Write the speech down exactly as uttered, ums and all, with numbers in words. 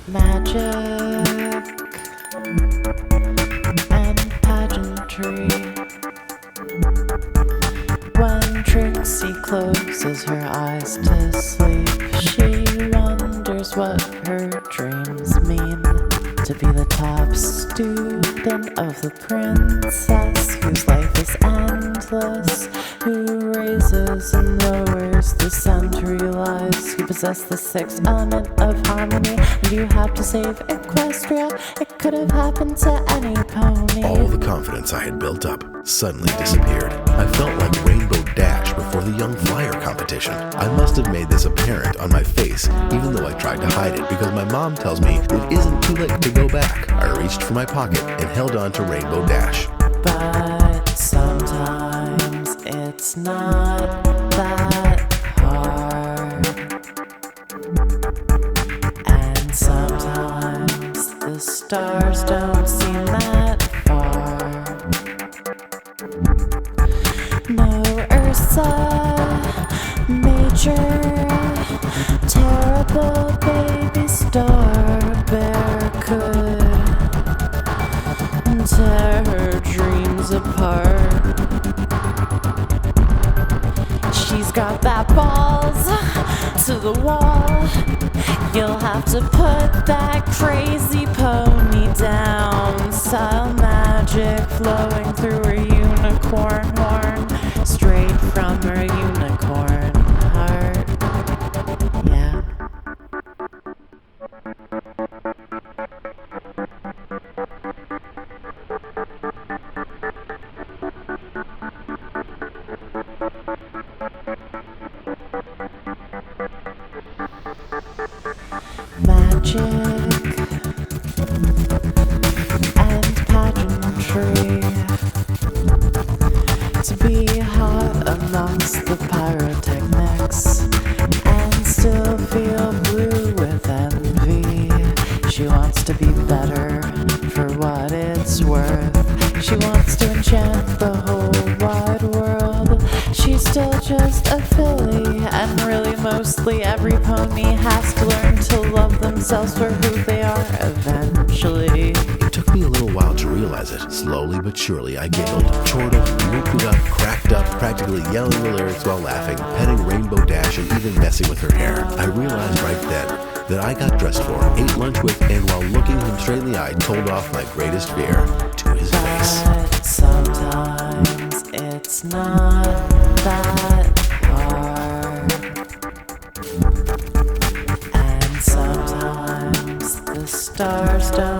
magic and pageantry. When Trixie closes her eyes to sleep, she wonders what her dreams mean. To be the top student of the princess, whose life is endless, who raises and lowers the century lies, who possess the sixth element of harmony. And you have to save Equestria. It could have happened to any pony. All the confidence I had built up suddenly disappeared. I felt like Rainbow Dash before the Young Flyer competition. I must have made this apparent on my face, even though I tried to hide it, because my mom tells me it isn't too late to go back. I reached for my pocket and held on to Rainbow Dash. But sometimes it's not that hard. And sometimes the stars don't seem that far. No Ursa Major, terrible baby star bear could tear her dreams apart. She's got that balls to the wall. You'll have to put that crazy pony down. Style magic flowing through her unicorn horn, straight from her unicorn heart. Yeah. Magic and pageantry, to be hot amongst the pyrotechnics and still feel blue with envy. She wants to be better for what it's worth. She wants to enchant the whole wide world. She's still just a filly, and really mostly every pony has to learn to love themselves for who they are eventually. It took me a little while to realize it. Slowly but surely I giggled, chortled, looped up, cracked up, practically yelling the lyrics while laughing, petting Rainbow Dash and even messing with her hair. I realized right then that I got dressed for, ate lunch with, and while looking him straight in the eye, told off my greatest fear to his face. But sometimes it's not that hard. And sometimes the stars don't